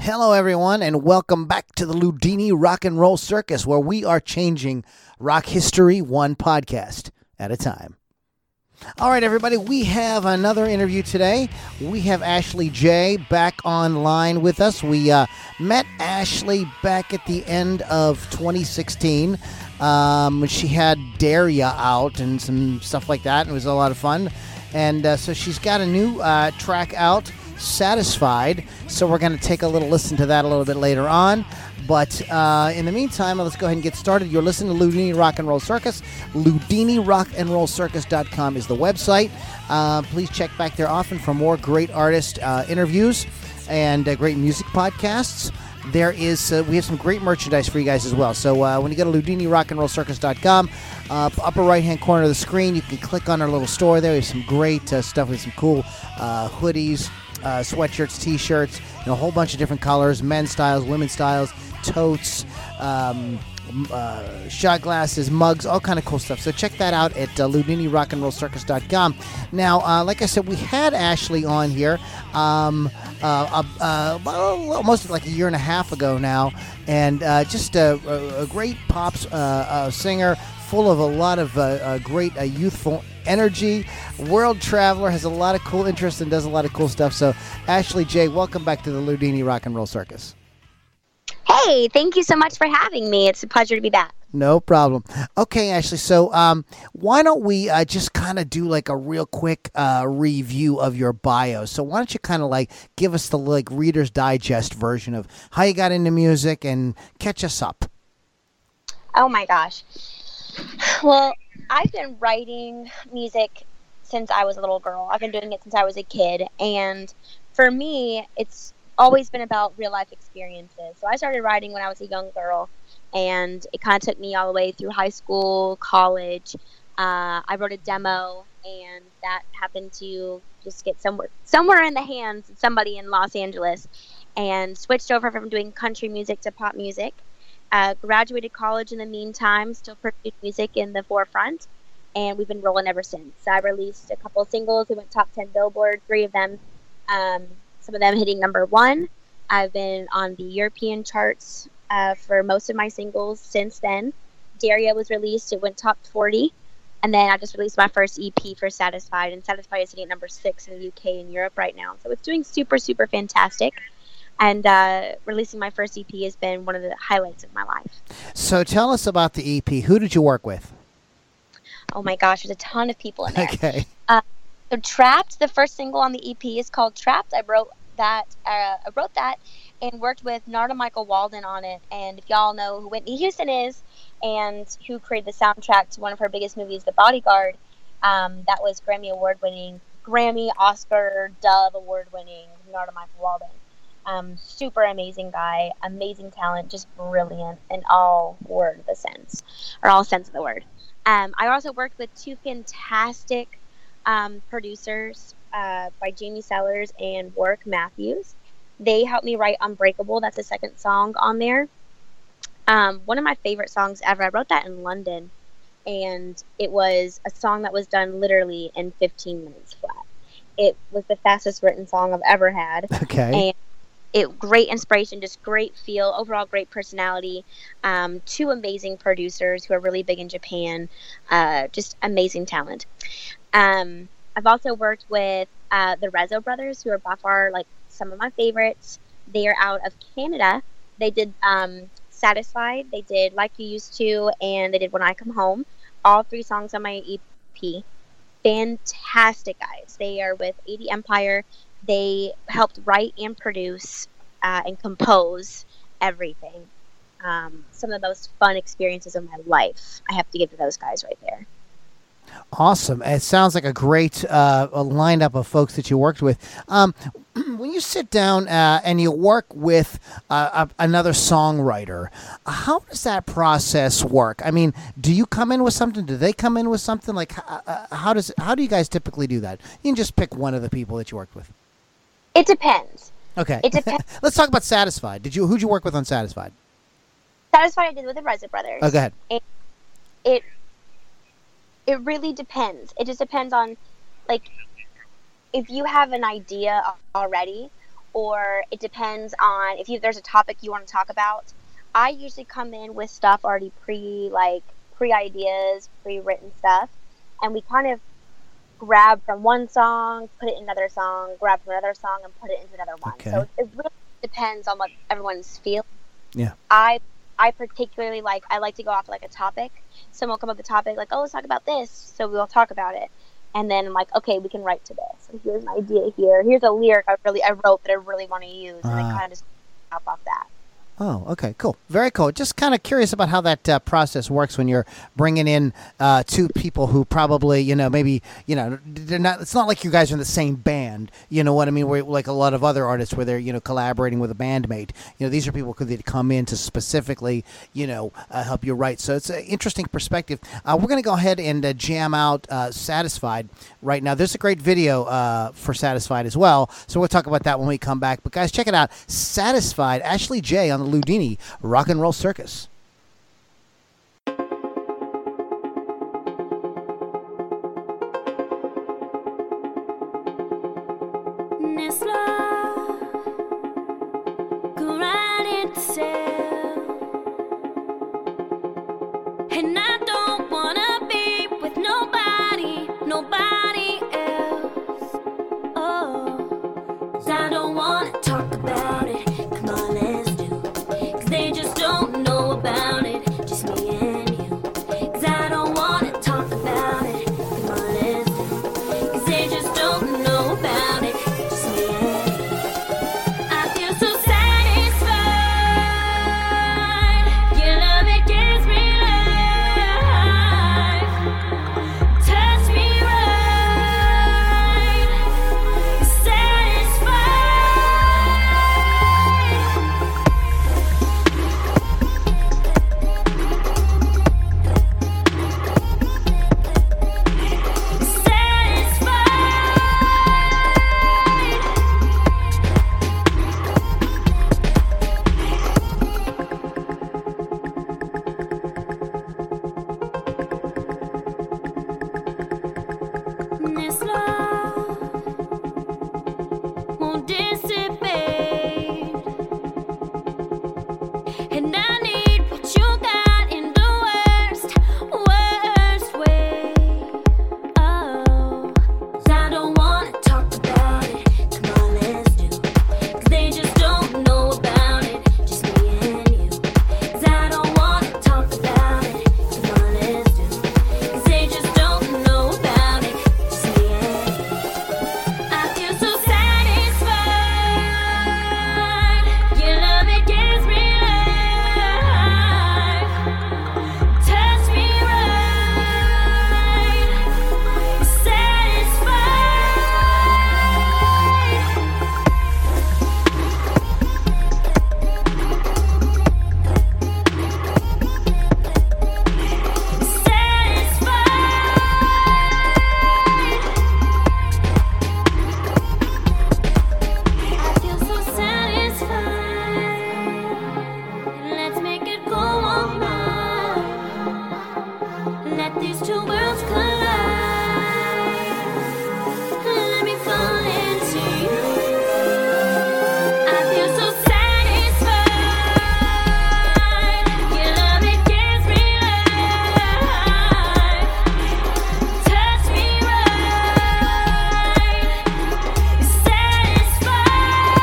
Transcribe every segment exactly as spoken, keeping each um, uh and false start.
Hello, everyone, and welcome back to the Ludini Rock and Roll Circus, where we are changing rock history one podcast at a time. All right, everybody, we have another interview today. We have Ashley J back online with us. We uh, met Ashley back at the end of twenty sixteen. Um, she had Daria out and some stuff like that, and it was a lot of fun. And uh, so she's got a new uh, track out, Satisfied. So we're going to take a little listen to that a little bit later on. But uh, in the meantime, let's go ahead and get started. You're listening to Ludini Rock and Roll Circus. Ludini Rock and Roll Circus dot com is the website. Uh, please check back there often for more great artist uh, interviews and uh, great music podcasts. There is uh, we have some great merchandise for you guys as well. So uh, when you go to Ludini Rock and Roll Circus dot com, uh, upper right hand corner of the screen, you can click on our little store there. We have some great uh, stuff with some cool uh, hoodies, uh, sweatshirts, t-shirts, you know, a whole bunch of different colors, men's styles, women's styles, totes, um, uh, shot glasses, mugs, all kind of cool stuff. So check that out at uh, Ludini Rock and Roll Circus dot com. Now, uh, like I said, we had Ashley on here um, uh, uh, uh, almost like a year and a half ago now, and uh, just a, a, a great pop uh, uh, singer, full of a lot of uh, uh, great uh, youthful energy, world traveler, has a lot of cool interests and does a lot of cool stuff. So Ashley J, welcome back to the Ludini Rock and Roll Circus. Hey, thank you so much for having me. It's a pleasure to be back. No problem. Okay, Ashley, so um, why don't we uh, just kind of do like a real quick uh, review of your bio? So why don't you kind of like give us the like Reader's Digest version of how you got into music and catch us up? Oh my gosh. Well, I've been writing music since I was a little girl. I've been doing it since I was a kid. And for me, it's always been about real life experiences. So I started writing when I was a young girl, and it kind of took me all the way through high school, college. Uh, I wrote a demo, and that happened to just get somewhere somewhere in the hands of somebody in Los Angeles, and switched over from doing country music to pop music. Uh, graduated college in the meantime, still pursued music in the forefront, and we've been rolling ever since. I released a couple singles that went top ten Billboard, three of them, um, some of them hitting number one. I've been on the European charts uh, for most of my singles since then. Daria was released, it went top forty, and then I just released my first E P for Satisfied, and Satisfied is sitting at number six in the U K and Europe right now. So it's doing super, super fantastic. And uh, releasing my first E P has been one of the highlights of my life. So tell us about the E P. Who did you work with? Oh my gosh, there's a ton of people in there. Okay. Uh, so Trapped, the first single on the E P is called Trapped. I wrote that. Uh, I wrote that and worked with Narda Michael Walden on it. And if y'all know who Whitney Houston is and who created the soundtrack to one of her biggest movies, The Bodyguard, um, that was Grammy award-winning, Grammy, Oscar, Dove award-winning Narda Michael Walden. Um, super amazing guy, amazing talent, just brilliant in all word of the sense, or all sense of the word. Um, I also worked with two fantastic um, producers uh, by Jamie Sellers and Warwick Matthews. They helped me write Unbreakable. That's the second song on there. Um, one of my favorite songs ever. I wrote that in London, and it was a song that was done literally in fifteen minutes flat. It was the fastest written song I've ever had. Okay. And It great inspiration, just great feel, overall great personality. Um, two amazing producers who are really big in Japan. Uh, just amazing talent. Um, I've also worked with uh, the Rezo brothers, who are by far like some of my favorites. They are out of Canada. They did um, Satisfied, they did Like You Used To, and they did When I Come Home. All three songs on my E P. Fantastic guys. They are with A D Empire. They helped write and produce uh, and compose everything. Um, some of the most fun experiences of my life, I have to give to those guys right there. Awesome. It sounds like a great uh, a lineup of folks that you worked with. Um, when you sit down uh, and you work with uh, a, another songwriter, how does that process work? I mean, do you come in with something? Do they come in with something? Like, uh, how does how do you guys typically do that? You can just pick one of the people that you worked with. It depends. Okay. It depends. Let's talk about Satisfied. Did you who'd you work with on Satisfied? Satisfied I did with the Rezo brothers. Oh, go ahead. It, it it really depends. It just depends on, like, if you have an idea already, or it depends on if you, there's a topic you want to talk about. I usually come in with stuff already pre, like, pre-ideas, pre-written stuff, and we kind of grab from one song, put it in another song, grab from another song, and put it into another one. Okay. So it really depends on what everyone's feeling. Yeah. I I particularly like, I like to go off like a topic. Someone will come up with a topic, like, oh, let's talk about this. So we'll talk about it. And then I'm like, okay, we can write to this. And here's an idea here. Here's a lyric I really I wrote that I really want to use. And Uh. I kind of just hop off that. Oh, okay, cool. Very cool. Just kind of curious about how that uh, process works when you're bringing in uh, two people who probably, you know, maybe, you know, they're not, it's not like you guys are in the same band, you know what I mean, where, like a lot of other artists where they're, you know, collaborating with a bandmate. You know, these are people who could come in to specifically, you know, uh, help you write. So it's an interesting perspective. Uh, we're going to go ahead and uh, jam out uh, Satisfied right now. There's a great video uh, for Satisfied as well, so we'll talk about that when we come back. But guys, check it out. Satisfied, Ashley J on the Ludini Rock and Roll Circus. And I don't wanna be with nobody, nobody else. Oh, 'cause I don't wanna talk about it. Come on, let's do it. 'Cause they just don't know about it. Just me and you. 'Cause I don't wanna talk about it. Come on, let's do it. 'Cause they just don't know about it. Just me and you. I feel so satisfied. Your love, it gives me life. Touch me right. Satisfied. This love won't dissipate, and I need what you got in the worst, worst way. Oh, 'cause I don't wanna talk about it. Come on, let's do it. 'Cause they just don't know about it. Just me and you. 'Cause I don't wanna talk about it. Come on, let's do it. 'Cause they just don't know about it. Just me and you. I feel so satisfied. Your love, it gives me life. Touch me right. Satisfied. I feel so satisfied. Let's make it go all night. Let these two worlds collide. Let me fall into you. I feel so satisfied. Your love, it gives me life. Touch me right. Satisfied.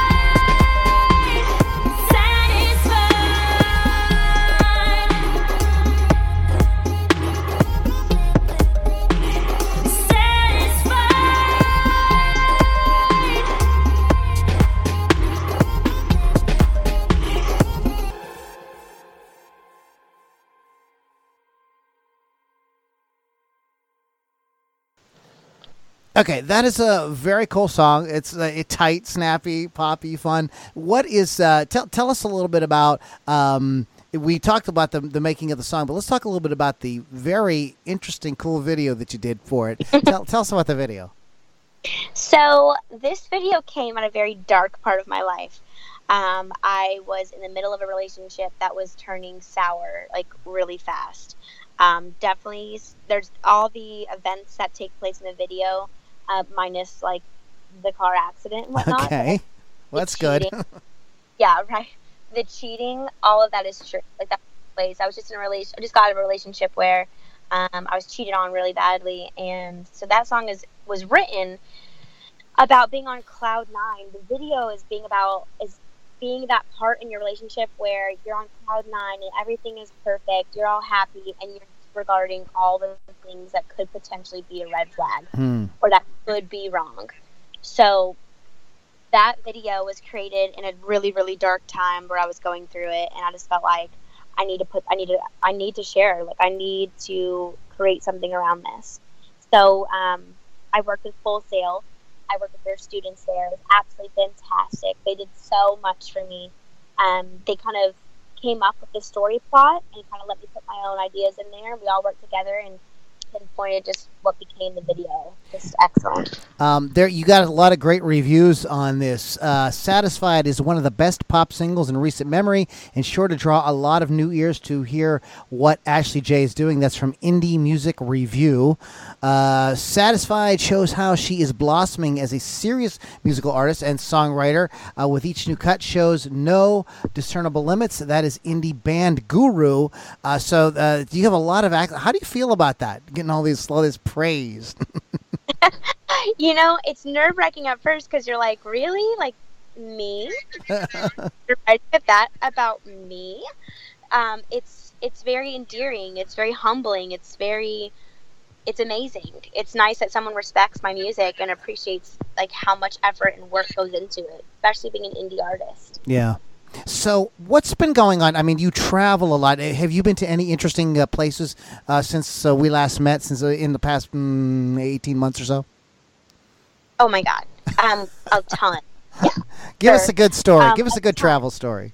Okay, that is a very cool song. It's uh, it tight, snappy, poppy, fun. What is? Uh, tell tell us a little bit about. Um, we talked about the the making of the song, but let's talk a little bit about the very interesting, cool video that you did for it. tell tell us about the video. So this video came at a very dark part of my life. Um, I was in the middle of a relationship that was turning sour, like really fast. Um, definitely, there's all the events that take place in the video, uh, minus like the car accident and whatnot. Okay. Well, that's good. Yeah, right. The cheating, all of that is true. Like that place. I was just in a relation. I just got out of a relationship where um, I was cheated on really badly, and so that song is was written about being on cloud nine. The video is being about is being that part in your relationship where you're on cloud nine and everything is perfect. You're all happy, and you're disregarding all the things that could potentially be a red flag Hmm. or that could be wrong. So that video was created in a really, really dark time where I was going through it, and I just felt like I need to put, I need to, I need to share. Like I need to create something around this. So um, I worked with Full Sail. I worked with their students there. It was absolutely fantastic. They did so much for me. Um, they kind of came up with the story plot and kind of let me put my own ideas in there. We all worked together and pinpointed just what became the video. Just excellent. Um, there, you got a lot of great reviews on this. Uh, Satisfied is one of the best pop singles in recent memory and sure to draw a lot of new ears to hear what Ashley J is doing. That's from Indie Music Review. Uh, Satisfied shows how she is blossoming as a serious musical artist and songwriter. Uh, with each new cut shows no discernible limits. That is Indie Band Guru. Uh, so uh, you have a lot of act. How do you feel about that? Getting all this all this praise. You know, it's nerve wracking at first because you're like, really? Like, me? You're right at that about me? Um, it's it's very endearing. It's very humbling. It's very, it's amazing. It's nice that someone respects my music and appreciates like how much effort and work goes into it, especially being an indie artist. Yeah. So what's been going on? I mean, you travel a lot. Have you been to any interesting uh, places uh, since uh, we last met, since uh, in the past mm, eighteen months or so? Oh my God. Um, a ton. Yeah. Give Sure. us a good story. Um, Give us a good travel story.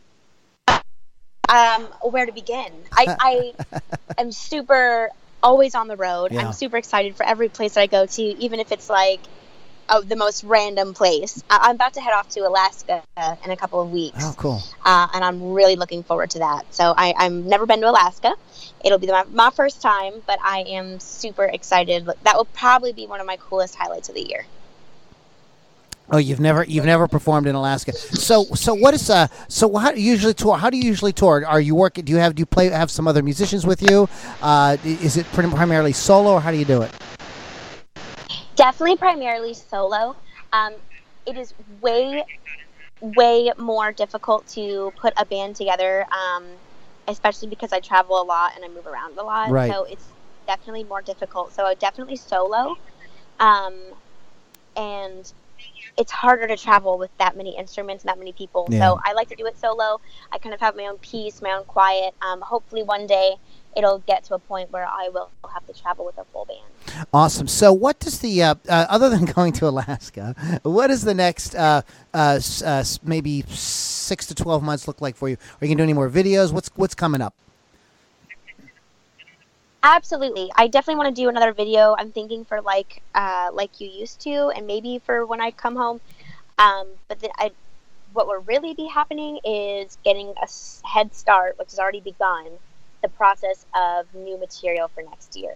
Um, where to begin? I, I am super always on the road. Yeah. I'm super excited for every place that I go to, even if it's like oh, the most random place. I, I'm about to head off to Alaska uh, in a couple of weeks. Oh, cool. Uh, and I'm really looking forward to that. So I, I've never been to Alaska. It'll be my, my first time, but I am super excited. That will probably be one of my coolest highlights of the year. Oh, you've never you've never performed in Alaska. So so what is uh so how do you usually tour? How do you usually tour? Are you working? Do you have do you play have some other musicians with you? Uh, is it pretty primarily solo, or how do you do it? Definitely primarily solo. Um, it is way, way more difficult to put a band together, um, especially because I travel a lot and I move around a lot. Right. So it's definitely more difficult. So I definitely solo. Um, and it's harder to travel with that many instruments and that many people. Yeah. So I like to do it solo. I kind of have my own peace, my own quiet. Um, hopefully one day it'll get to a point where I will have to travel with a full band. Awesome. So what does the, uh, uh, other than going to Alaska, what is the next uh, uh, s- uh, s- maybe six to twelve months look like for you? Are you going to do any more videos? What's what's coming up? Absolutely. I definitely want to do another video. I'm thinking for like uh, like you used to, and maybe for when I come home. Um, but the, I, what will really be happening is getting a s- head start, which has already begun, the process of new material for next year.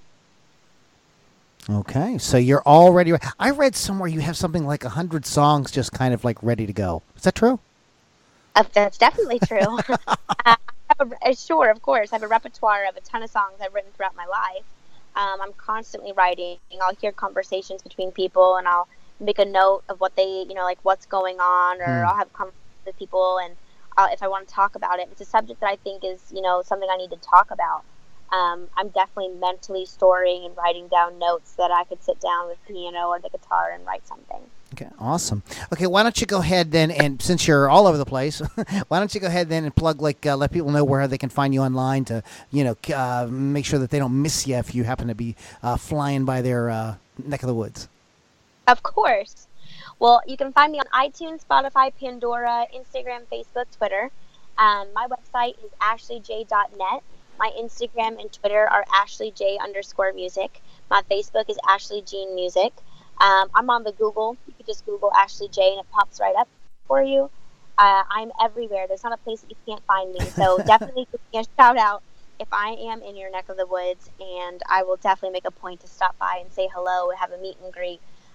Okay, so you're already. I read somewhere you have something like a hundred songs just kind of like ready to go. Is that true? Uh, that's definitely true. uh, I have a, uh, sure, of course. I have a repertoire of a ton of songs I've written throughout my life. Um, I'm constantly writing. I'll hear conversations between people, and I'll make a note of what they, you know, like what's going on, or Hmm. I'll have conversations with people, and uh, if I want to talk about it, it's a subject that I think is, you know, something I need to talk about. Um, I'm definitely mentally storing and writing down notes that I could sit down with the piano or the guitar and write something. Okay, awesome. Okay, why don't you go ahead then, and since you're all over the place, why don't you go ahead then and plug, like, uh, let people know where they can find you online to, you know, c- uh, make sure that they don't miss you if you happen to be uh, flying by their uh, neck of the woods. Of course. Well, you can find me on iTunes, Spotify, Pandora, Instagram, Facebook, Twitter. Um, my website is ashley j dot net. My Instagram and Twitter are ashleyj underscore music. My Facebook is Ashley Jean Music. Um, I'm on the Google. You can just Google Ashley J and it pops right up for you. Uh, I'm everywhere. There's not a place that you can't find me. So definitely give me a shout out if I am in your neck of the woods, and I will definitely make a point to stop by and say hello and have a meet and greet.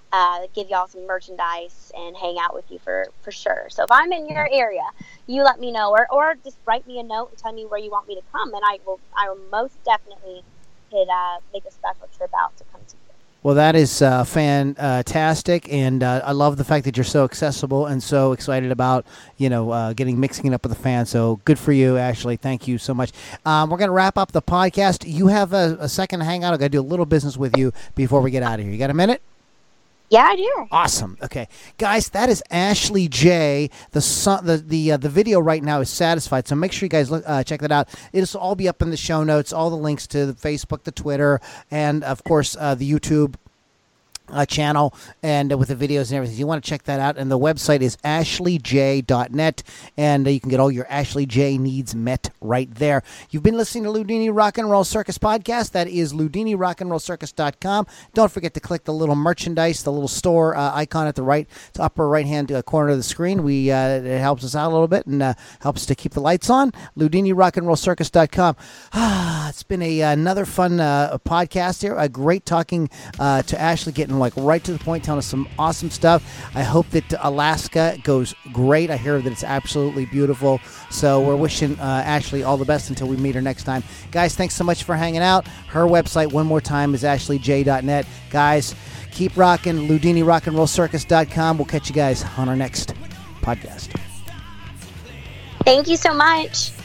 uh, give y'all some merchandise and hang out with you for, for sure. So if I'm in your area, you let me know, or, or just write me a note and tell me where you want me to come, and I will I will most definitely could uh, make a special trip out to come to you. Well, that is uh, fantastic, and uh, I love the fact that you're so accessible and so excited about, you know, uh, getting mixing it up with the fans. So good for you, Ashley. Thank you so much. Um, we're going to wrap up the podcast. You have a, a second to hang out. I've got to do a little business with you before we get out of here. You got a minute? Yeah, I do. Awesome. Okay, guys, that is Ashley J. The son, the the uh, the video right now is Satisfied, so make sure you guys look, uh, check that out. It'll all be up in the show notes, all the links to the Facebook, the Twitter, and of course uh, the YouTube Uh, channel, and uh, with the videos and everything. You want to check that out, and the website is ashley j dot net, and uh, you can get all your Ashley J needs met right there. You've been listening to Loudini Rock and Roll Circus podcast. That is loudini rock and roll circus dot com. Don't forget to click the little merchandise, the little store uh, icon at the right, to upper right hand uh, corner of the screen. We uh, it helps us out a little bit and uh, helps to keep the lights on. loudini rock and roll circus dot com. Ah, it's been a another fun uh, podcast here. A great talking uh, to Ashley, getting like right to the point, telling us some awesome stuff. I hope that Alaska goes great. I hear that it's absolutely beautiful. So we're wishing uh, Ashley all the best until we meet her next time. Guys, thanks so much for hanging out. Her website, one more time, is ashley j dot net. Guys, keep rocking. loudini rock and roll circus dot com. We'll catch you guys on our next podcast. Thank you so much.